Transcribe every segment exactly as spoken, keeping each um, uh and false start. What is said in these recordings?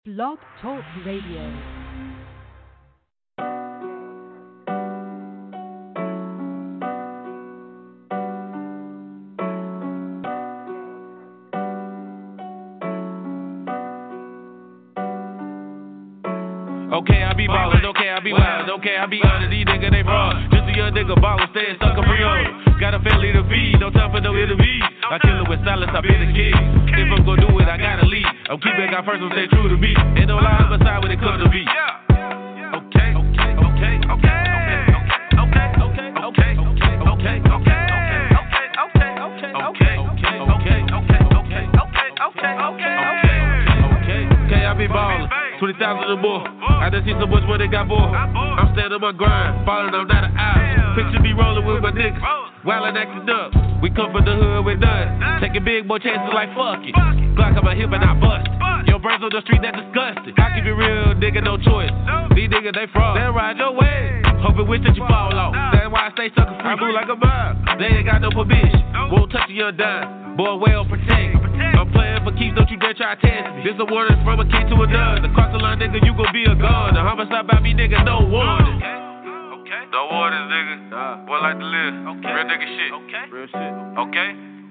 Blog Talk Radio. Okay, I be ballin', okay, I be wild, okay, I be honest, these niggas they fraud. Just a young nigga ballin', stay stuck up free on. Got a family to feed, no time for no interviews. I kill it with silence, I be the king. If I'm gon' do it, I gotta lead. I'm keeping God first, I'm stay true to me. Ain't no lie on my side when it comes to me. Okay, okay, okay, okay, okay, okay, okay, okay, okay, okay, okay, okay, okay, okay, okay, okay, okay, okay, okay, I be ballin'. twenty thousand or more. I done seen so much where they got more. I'm staying on my grind, falling I'm not an eye. Picture me rolling with my niggas, while I acting up. We come from the hood, we done. Taking big boy chances like fuck it. Glock on my hip and I bust it. Your brains on the street, that disgusting. I keep it real, nigga, no choice. These niggas, they fraud. They ride your way. Hoping wish that you fall off. That's why I stay sucker free. I move like a mob. They ain't got no permission. Won't touch your dime. Boy, well protect. I'm playing for keeps, don't you dare try to test me. This a warning from a kid to another. Cross the line, nigga, you gon' be a gun. The homicide by me, nigga, no warning. Okay, okay. No warnings, nigga. Nah. Boy, like to live. Okay. Real nigga shit. Okay. Real shit. Okay.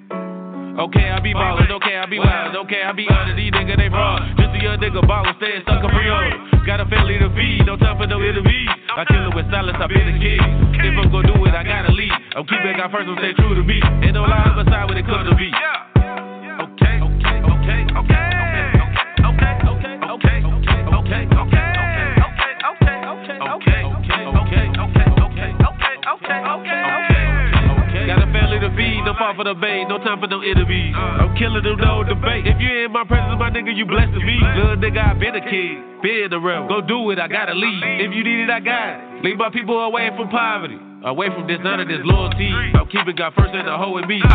Okay, I be ballin', okay, I be wild, okay, I be honest, these niggas they fraud. Just a young nigga ballin', stay stuck up free on. Got a family to feed, no time for no interviews. I kill it with silence, I be the king. If I'm gon' do it, I gotta lead. I'm keeping God first, I'm stay true to me. Ain't no lie on my side when it comes to me. Okay, okay, okay, okay, okay, okay, okay, okay, okay, okay, okay, okay, okay, okay, okay, okay, okay, okay, okay. Got a family to feed, no fall for the bait, no time for no interviews. I'm killing them, no debate. If you ain't my presence, my nigga, you blessed to be. Little nigga, I been a king, been the realm. Go do it, I gotta lead. If you need it, I got it. Leave my people away from poverty, away from dishonor, this loyalty. I'm keeping God first and the hoe in me.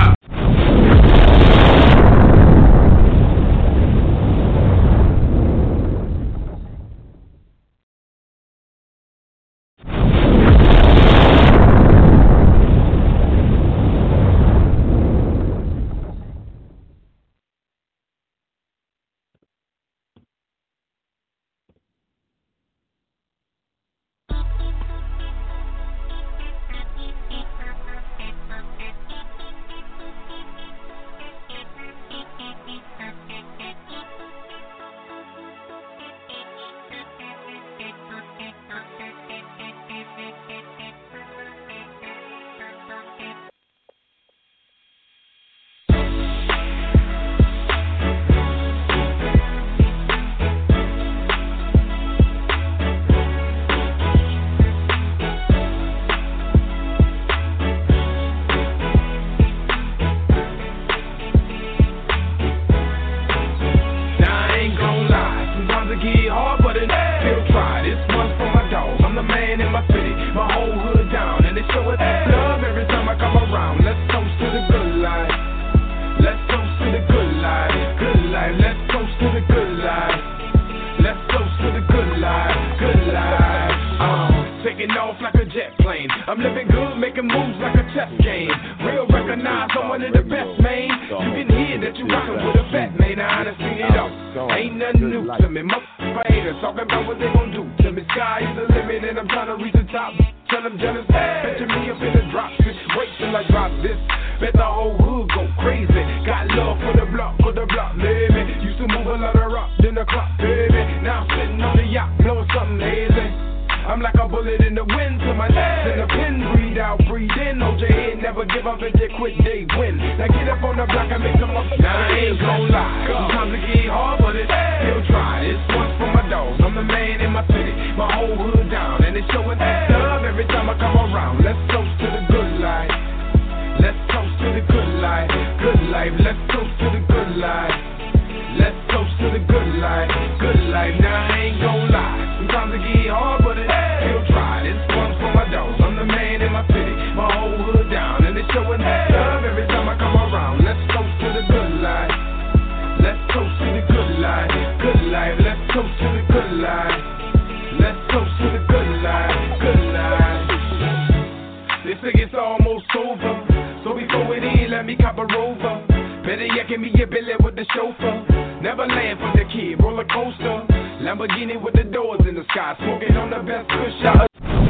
Better yet, give me your billet with the chauffeur. Never land for the kid, roller coaster. Lamborghini with the doors in the sky, smoking on the best push out.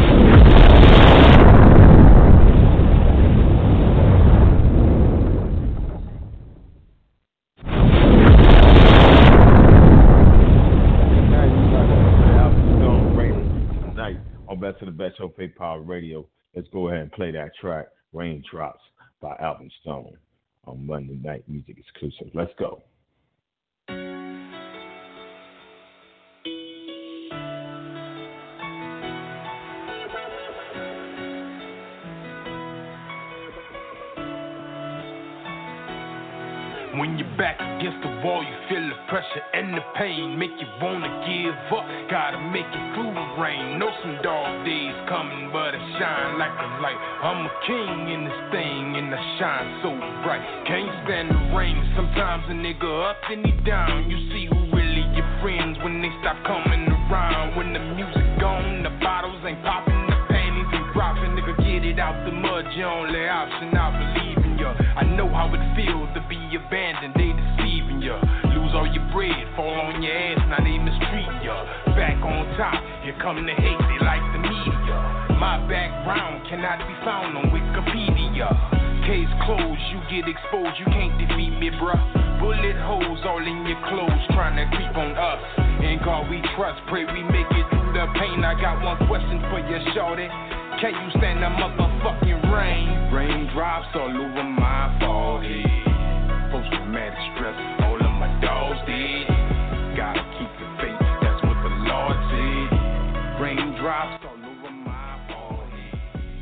On Best of the Best Show, Faith Power Radio. Let's go ahead and play that track, Raindrops by Alvin Stone, on Monday Night Music Exclusive. Let's go. When you're back against the wall, you feel the pressure and the pain, make you wanna give up, gotta make it through the rain. Know some dark days coming, but I shine like a light. I'm a king in this thing, and I shine so bright. Can't stand the rain, sometimes a nigga up and he down. You see who really your friends when they stop coming around. When the music gone, the bottles ain't popping, the panties ain't dropping. Nigga, get it out the mud, your only option, I believe in ya. I know how it feels to be abandoned, they deceiving ya. Lose all your bread, fall on your ass, now they mistreating ya. Back on top, here come the hate, they like the media. My background cannot be found on Wikipedia. Case closed, you get exposed, you can't defeat me, bruh. Bullet holes all in your clothes, trying to creep on us. In God we trust, pray we make it through the pain. I got one question for you, shorty. Can you stand the motherfucking rain? Raindrops all over my forehead. Post-traumatic stress, all of my dogs dead. Gotta keep the faith, that's what the Lord said. Raindrops all over my forehead.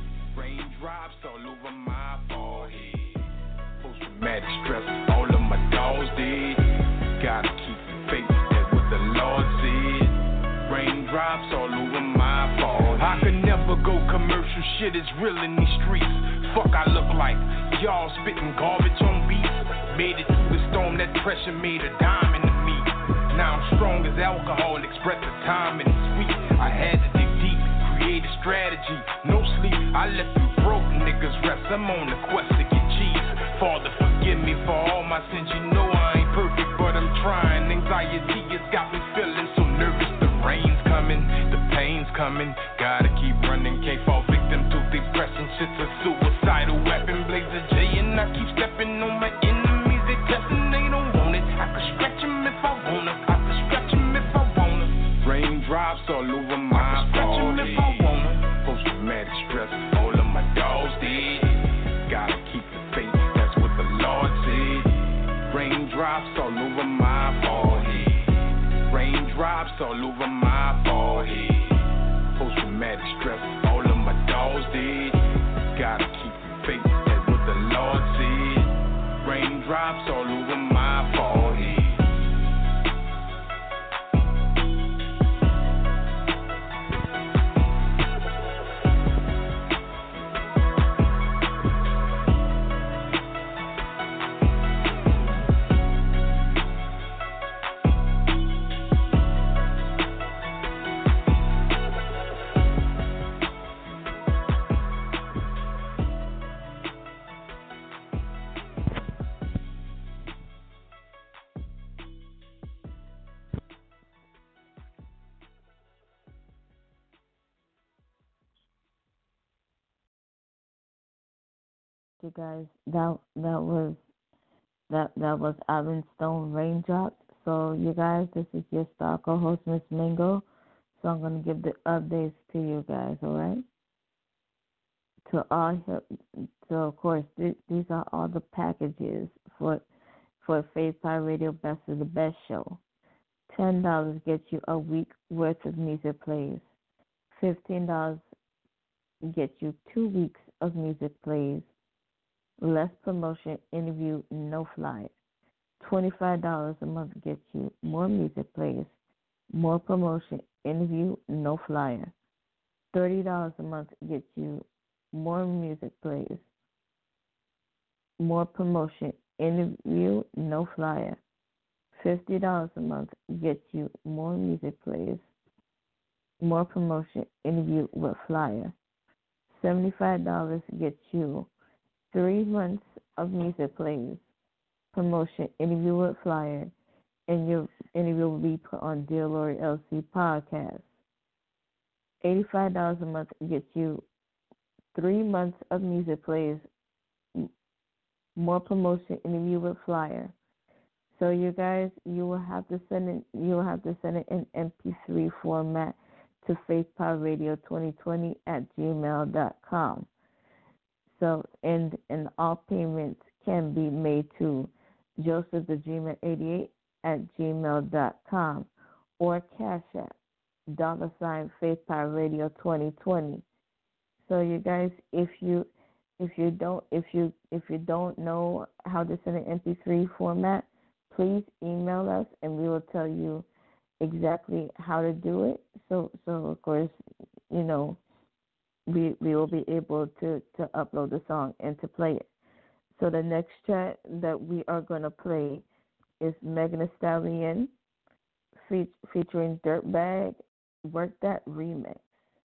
Raindrops all over my forehead. Post-traumatic stress, all of my dogs dead. Gotta keep the faith, that's what the Lord said. Raindrops all over my forehead. I could never go commercial, shit is real in these streets. Fuck I look like, y'all spitting garbage on beats. Made it through the storm, that pressure made a diamond to me. Now I'm strong as alcohol, express the time and it's sweet. I had to dig deep, create a strategy, no sleep. I left you broke niggas rest, I'm on the quest to get cheese. Father forgive me for all my sins, you know I ain't perfect, but I'm trying. Anxiety has got me feeling so nervous. The rain's coming, the pain's coming. Gotta keep running, can't fall victim to depression. Shit's a suicidal weapon, blaze a J, and I keep stepping on my enemies. They testing, they don't want it. I could stretch them if I wanna. I could stretch them if I wanna. Raindrops all over my forehead. If I wanna. Post-traumatic stress, all of my dogs dead. Gotta keep the faith, that's what the Lord said. Raindrops all over my forehead. Raindrops all over my forehead. Post-traumatic stress, all of my dogs dead. Gotta keep the faith, that's what the Lord said. Raindrops all over my forehead. You guys, that that was that that was Alvin Stone, Raindrops. So you guys, this is your star co-host Miss Mingo. So I'm gonna give the updates to you guys. All right. To all, so of course th- these are all the packages for for Faith Power Radio Best of the Best show. Ten dollars gets you a week worth of music plays. Fifteen dollars gets you two weeks of music plays. Less promotion, interview, no flyer. twenty-five dollars a month gets you more music plays, more promotion, interview, no flyer. thirty dollars a month gets you more music plays, more promotion, interview, no flyer. fifty dollars a month gets you more music plays, more promotion, interview with flyer. seventy-five dollars gets you three months of music plays, promotion, interview with flyer. and your interview will be put on Dear Lori L C podcast. eighty-five dollars a month gets you three months of music plays, more promotion, interview with flyer. So you guys, you will have to send it. You will have to send it in M P three format to faith power radio twenty twenty at gmail dot com. So, and and all payments can be made to Joseph the Dreamer eighty-eight at gmail dot com or Cash App dollar sign Faith Power Radio twenty twenty. So you guys, if you if you don't if you if you don't know how to send an M P three format, please email us and we will tell you exactly how to do it. So so of course, you know, we we will be able to, to upload the song and to play it. So the next track that we are going to play is Megan Thee Stallion fe- featuring Dirtbag, Work That Remix.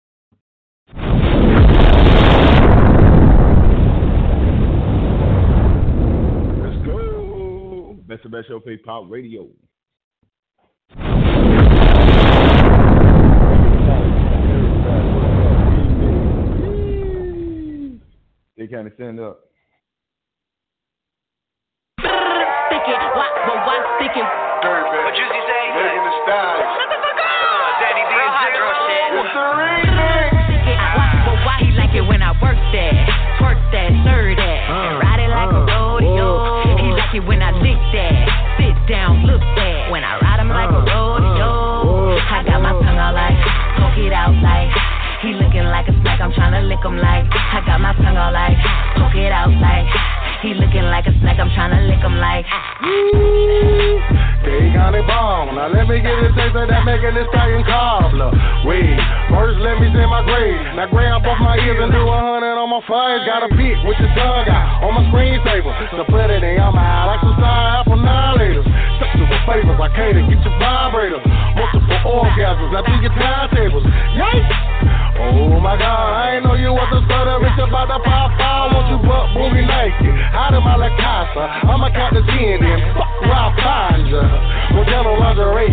Let's go. Best of Best Show, Faith Pop Radio. They kind of stand up. Stick it, why, well, why stick it? What Juicy say? Megan Thee Stallion. Shut the fuck up! Danny D and Zero. It's the remix. Stick it, why, well, why he like it when I work that, twerk that, stir that, and ride it like a rodeo. He like it when I lick that, sit down, look that, when I ride him like a rodeo. I got my tongue out like, poke it out like, he looking like a snack, I'm tryna lick him like, I got my tongue out like, poke it out like, he looking like a snack, I'm tryna lick him like. They got it bomb. Now let me get a taste of that Megan Thee Stallion cobbler. Wait, first let me say my grade. Now grab off my ears and do a hundred on my face. Got a pick with your tongue out on my screensaver. So put it in your mouth like some side apple annihilators. Sexual favors, I cater, get your vibrator. Multiple orgasms, now do your timetables. Yikes! Oh my God, I ain't know you was a stutter. It's about to pop out. Want you butt boogie naked? Out of my La Casa, I'ma count the ten then. Fuck where I find ya. Modelo lingerie.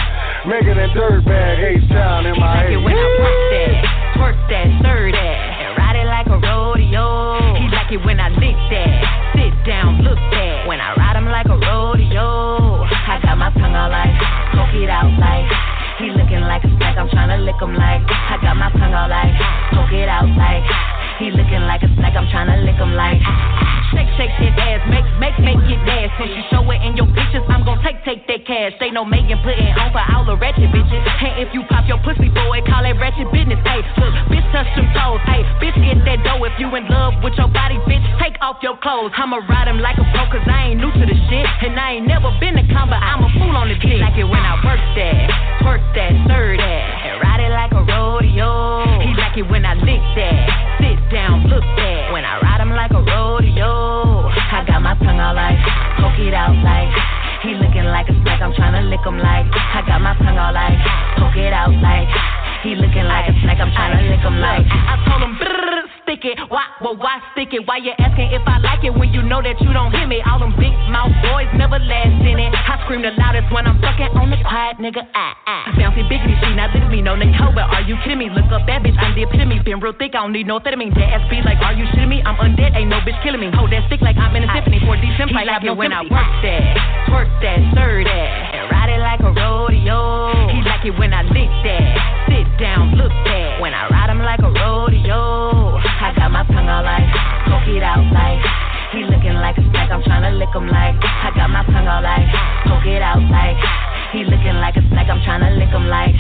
Megan and Dirtbag, H-Town in my head. He like it when I work that, twerk that, stir that, and ride it like a rodeo. He like it when I lick that, sit down, look that, when I ride him like a rodeo. I got my tongue out like, poke it out like, he looking like a snack, I'm tryna lick him like, I got my tongue out like, poke it out like, he looking like a snack, I'm tryna lick him like. Shake, shake that ass, make, make, make it dance. Since you show it in your pictures, I'm gon' take, take that cash. They know Megan putting on for all the ratchet bitches. And if you pop your pussy, boy, call it ratchet business. Hey, look, bitch, touch them toes. Hey, bitch, get that dough. If you in love with your body, bitch, take off your clothes. I'ma ride him like a pro, cause I ain't new to the shit. And I ain't never been to combat, I'm a fool on the dick. He like it when I work that, twerk that, stir that, and ride it like a rodeo. He like it when I lick that, sit down, look that, when I ride him like a rodeo. I got my tongue out like, poke it out like, he looking like a snack, I'm tryna lick him like, I got my tongue out like, poke it out like, he looking like a snack, I'm tryna lick him like. I told him, brrr, stick it, why, well, why stick it? Why you asking if I like it when you know that you don't hear me? All them big mouth boys never last in it. I scream the loudest when I'm fucking on the quiet, nigga, ah, ah. Bouncy biggity, she not little me, no Nicole, but are you kidding me? Look up that bitch, I'm the epitome, been real thick, I don't need no amphetamine. Dead ass beat like, are you shitting me? I'm undead, ain't no bitch killing me. Hold that stick like I'm in a symphony, for D Simp, like it when I work that, twerk that, stir that, and ride it like a rodeo. He like it when I lick that, sit down, look that, when I ride him like a rodeo. I got my tongue out like, poke it out like, he looking like a snack, I'm tryna lick him like, I got my tongue out like, poke it out like, he looking like a snack, I'm tryna lick him like.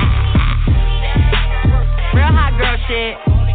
Real hot girl shit.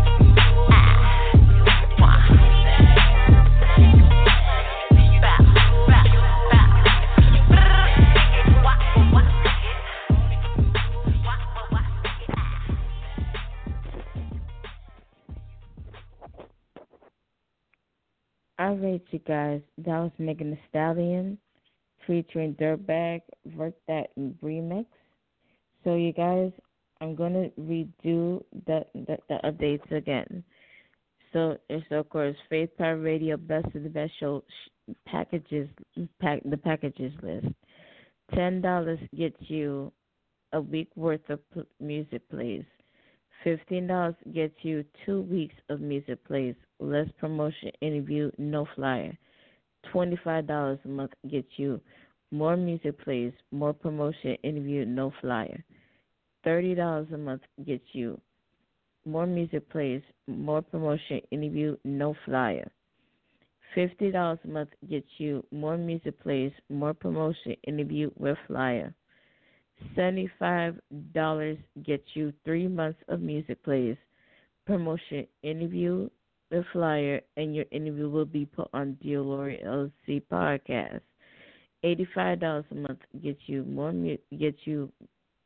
All right, you guys. That was Megan Thee Stallion featuring Dirtbag, Work That Remix. So, you guys, I'm going to redo the, the, the updates again. So, it's, of course, Faith Power Radio Best of the Best Show packages, pack, the packages list. ten dollars gets you a week worth of p- music plays. Fifteen dollars gets you two weeks of music plays, less promotion, interview, no flyer. Twenty-five dollars a month gets you more music plays, more promotion, interview, no flyer. Thirty dollars a month gets you more music plays, more promotion, interview, no flyer. Fifty dollars a month gets you more music plays, more promotion, interview with flyer. Seventy-five dollars gets you three months of music plays, promotion, interview with flyer, and your interview will be put on Diolori L C podcast. Eighty-five dollars a month gets you more mu- gets you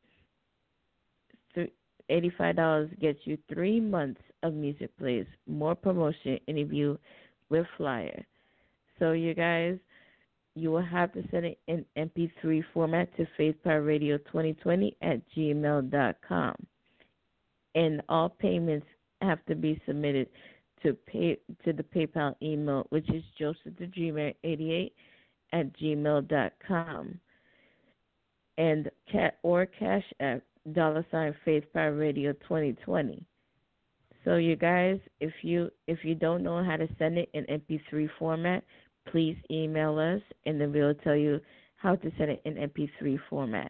th- eighty-five dollars gets you three months of music plays, more promotion, interview with flyer. So you guys, you will have to send it in M P three format to faith power radio twenty twenty at gmail dot com. And all payments have to be submitted to pay to the PayPal email, which is joseph the dreamer eighty-eight at gmail dot com. And cat or cash app dollar sign faith power radio twenty twenty. So you guys, if you if you don't know how to send it in M P three format, please email us, and then we'll tell you how to send it in M P three format.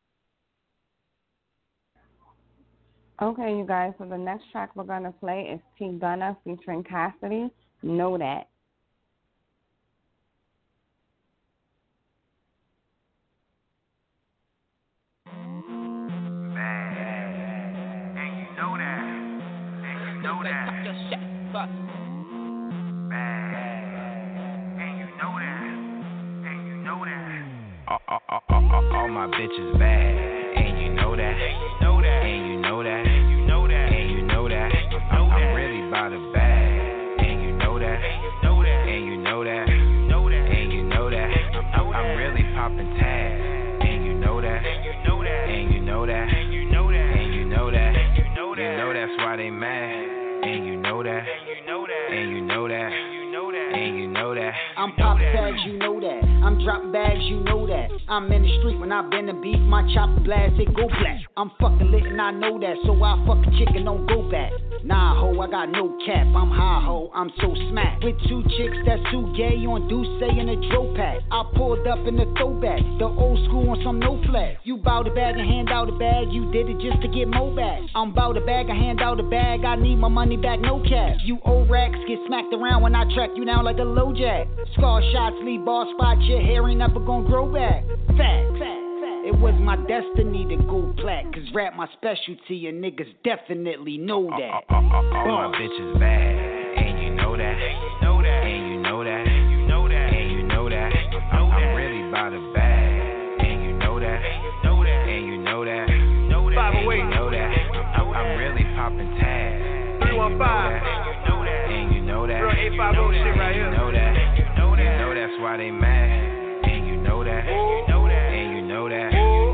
Okay, you guys, so the next track we're going to play is T Gunna featuring Cassidy, Know That. All, all, all, all, all my bitches bad, and you know that, and you know that, and you know that, and you know that, and you know that. I'm, I'm really by the bag, and you know that, and you know that, and you know that, and you know that. I'm, I'm really popping tags, and you know that, and you know that, and you know that, and you know that, and you know that, you know that. You know that's why they mad, and you know that, and you know that, and you know that, and you know that. I'm popping tags, you know that. I'm dropping bags, you know that. I'm in the street when I been to beef, my chopper blast, it go black. I'm fucking lit and I know that, so I fuck a chick and don't go back. Nah, ho, I got no cap, I'm high, ho, I'm so smacked. With two chicks that's too gay on Douce in a dro pack. I pulled up in the throwback, the old school on some no flat. You bout a bag and hand out a bag, you did it just to get more back. I'm bout a bag and hand out a bag, I need my money back, no cash. You old racks get smacked around when I track you down like a low jack. Scar shots leave ball spots, your hair ain't never gonna grow back. Fact, fact. It was my destiny to go plat, cause rap my specialty and niggas definitely know that. All, all, all, all my bitches bad, and you know that, and you know that, and you know that, and you know that, and you know that. I'm, I'm really by the bag, and you know that, and you know that, and you know that, and you know that, and you know that. I'm, I'm really popping tags, three one five, and you know that, and you know that, real eight five oh shit right here. You know that, you know that, you know that's why they mad, and you know that, and you know that, and you know that.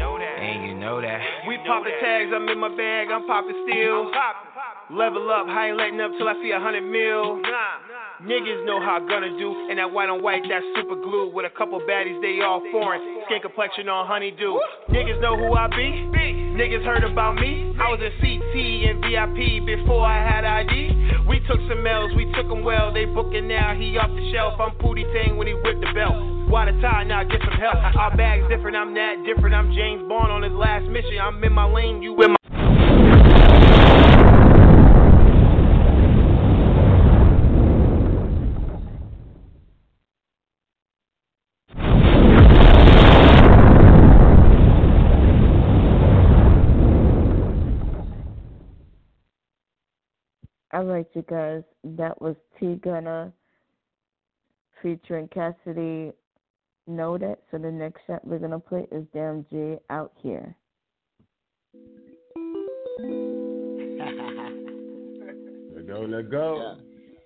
We poppin' tags, I'm in my bag, I'm poppin' still. Level up, I ain't letting up till I see a hundred mil. Niggas know how I gonna do, and that white on white, that's super glue. With a couple baddies, they all foreign. Skin complexion on honeydew. Niggas know who I be. Niggas heard about me. I was in C T and V I P before I had I D. We took some L's, we took them well. They booking now, he off the shelf. I'm Pootie Tang when he whipped the belt. Water tie, now get some help. Our bag's different, I'm that different. I'm James Bond on his last mission. I'm in my lane, you in my... All right, you guys, that was T Gunna featuring Cassidy, Know That. So the next shot we're going to play is Damn J, Out Here. Let go, let go.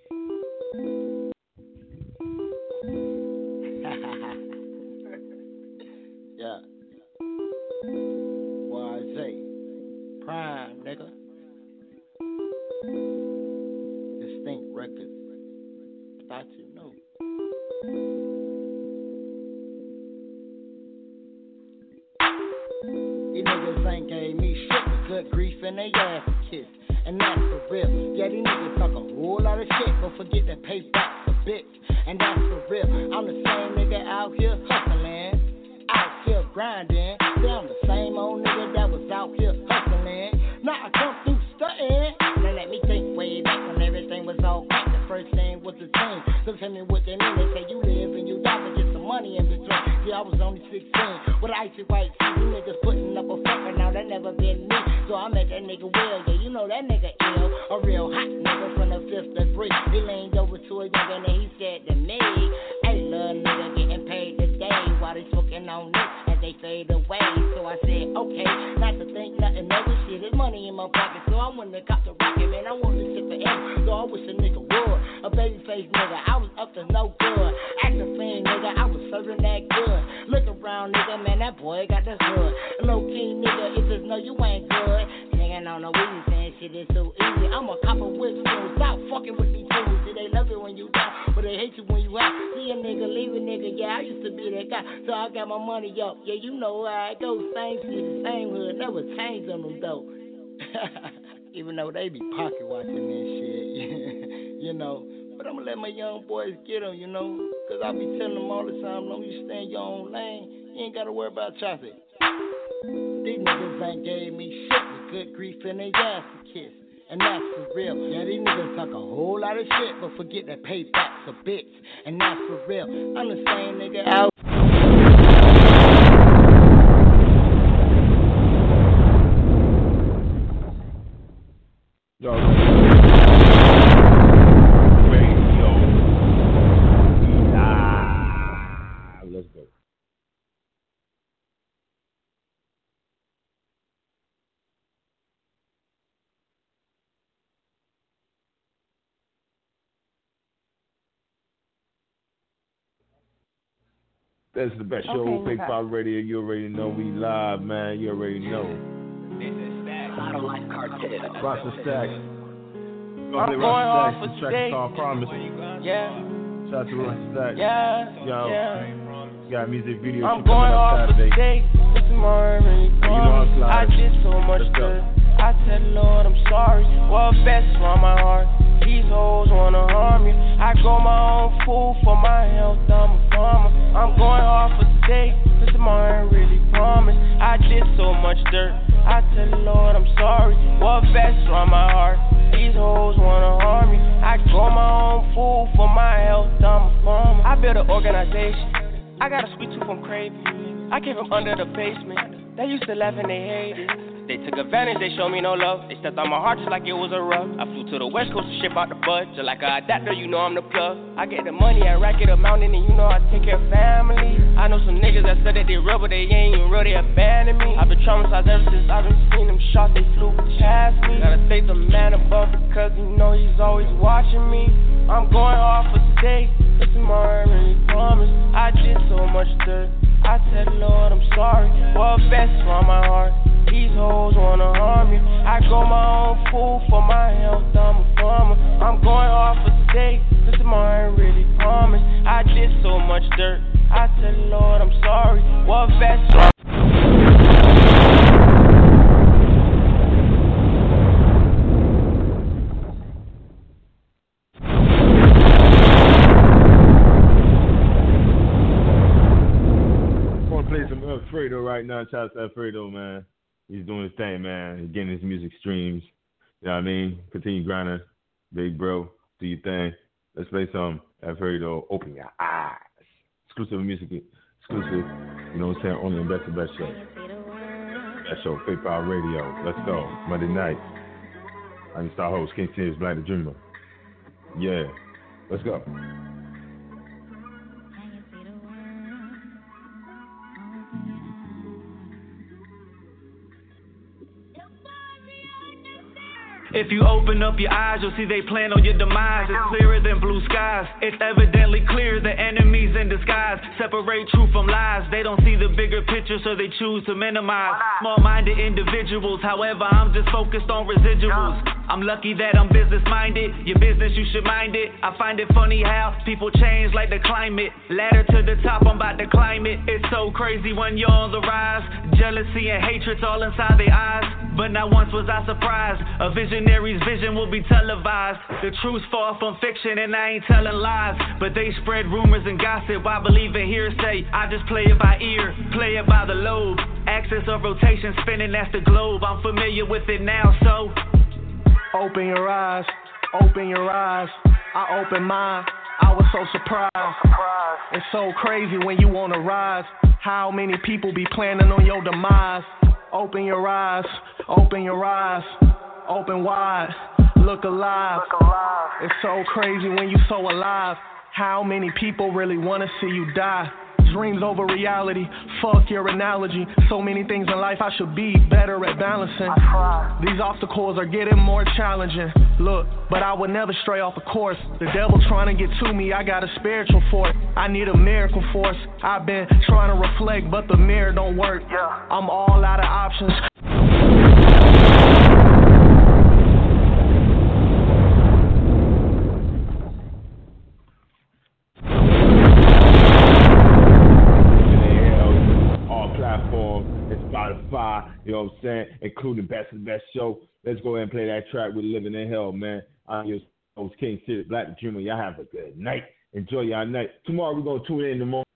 Yeah. Why say prime, nigga. Distinct records. Thought you knew. they ass a kiss. And that's for real. Yeah, these niggas talk a whole lot of shit, but forget to pay back for bitch. And that's for real. I'm the same nigga out here hustling, out here grinding. See, I'm the same old nigga that was out here hustling. Now I come through stunting. Now let me think way back when everything was all right. The first thing was the team. So tell me what they mean. They say you live and you die, but get some money in between. See, I was only sixteen with icy white teeth. You niggas putting up a fucker, now that never been me. So I met that nigga Will, yeah, you know that nigga ill. A real hot nigga from the fifth degree. He leaned over to a nigga and he said to me, hey, little nigga getting paid today while they smoking on this as they fade away. So I said, okay, not to think nothing of this shit. There's money in my pocket, so I went to cop the rocket, man. I want this shit forever, so I wish a nigga would. A baby face nigga, I was up to no good. Acting fiend nigga, I was serving that good. Look around nigga, man, that boy got the hood. Low key nigga, it just know you ain't good. Singing on the weed, saying shit is so easy. I'm a copper with school, stop fucking with me too. See, they love it when you down, but they hate you when you out. See a nigga, leave a nigga, yeah, I used to be that guy. So I got my money up, yeah, you know how it goes. Same city, same hood, never change on them though. Even though they be pocket watching this shit, you know. But I'ma let my young boys get them, you know. Cause I be telling them all the time, long as you stay in your own lane, you ain't gotta worry about traffic. These niggas ain't gave me shit with good grief and they ass to kiss. And that's for real. Yeah, these niggas talk a whole lot of shit, but forget that payback's a bitch. And that's for real. I'm the same nigga out. Yo, radio. Ah, let's go. That's the best show, Okay, Fake Power Radio. You already know we live, man. You already know. This is Stack. Bottom Line Cartel. Roster Stack. I'm going off for today. Promise. Yeah. Shout out to Roster Stack. Yeah. Yo. Yeah. Got music video. I'm going off for today. This morning, you know I did so much good. I tell the Lord I'm sorry. What best from my heart? These hoes wanna harm you. I grow my own food for my health. I'm a farmer. I'm going off for today. This tomorrow ain't really promised. I did so much dirt. I tell the Lord I'm sorry. What best from my heart? These hoes wanna harm you. I grow my own food for my health. I'm a farmer. I built an organization. I got a sweet tooth from craving. I came from under the basement. They used to laugh and they hated. They took advantage, they showed me no love. They stepped on my heart just like it was a rug. I flew to the west coast to ship out the bud. Just like an adapter, you know I'm the plug. I get the money, I rack it up mountain, and you know I take care of family. I know some niggas that said that they real, but they ain't even real, they abandoned me. I've been traumatized ever since I've been seeing them shots, they flew past me. Gotta thank the man above because you know he's always watching me. I'm going off for today, but tomorrow I really promise. I did so much dirt. I tell the Lord I'm sorry. What best from my heart? These hoes wanna harm you. I grow my own food for my health. I'm a farmer. I'm going off for today, cause tomorrow ain't really promised. I did so much dirt. I tell the Lord I'm sorry. What best from Alfredo right now. Shout out to Alfredo, man. He's doing his thing, man. He's getting his music streams. You know what I mean? Continue grinding. Big bro, do your thing. Let's play some Alfredo. Open your eyes. Exclusive music. Exclusive. You know what I'm saying? Only on Best of Best Show. Best Show, Fake Power Radio. Let's go. Monday night. I'm your star host, King Tears, Black the Dreamer. Yeah. Let's go. If you open up your eyes, you'll see they plan on your demise. It's clearer than blue skies. It's evidently clear the enemies in disguise separate truth from lies. They don't see the bigger picture, so they choose to minimize. Small-minded individuals, however, I'm just focused on residuals. I'm lucky that I'm business minded. Your business, you should mind it. I find it funny how people change like the climate. Ladder to the top, I'm about to climb it. It's so crazy when you're on the rise. Jealousy and hatred's all inside their eyes. But not once was I surprised. A visionary's vision will be televised. The truth's far from fiction and I ain't telling lies. But they spread rumors and gossip. I believe in hearsay. I just play it by ear, play it by the lobe. Axis of rotation spinning, that's the globe. I'm familiar with it now, so open your eyes, open your eyes. I open mine, I was so surprised. It's so crazy when you wanna rise. How many people be planning on your demise? Open your eyes, open your eyes, open wide, look alive. It's so crazy when you so alive. How many people really wanna see you die? Dreams over reality, fuck your analogy. So many things in life I should be better at balancing. These obstacles are getting more challenging. Look, but I would never stray off the course. The devil trying to get to me, I got a spiritual fort. I need a miracle force. I've been trying to reflect, but the mirror don't work. I'm all out of options. Spotify, you know what I'm saying, including Best of the Best Show. Let's go ahead and play that track with Living in Hell, man. I'm your host, King City Black Junior Y'all have a good night. Enjoy y'all night. Tomorrow we're going to tune in in the morning.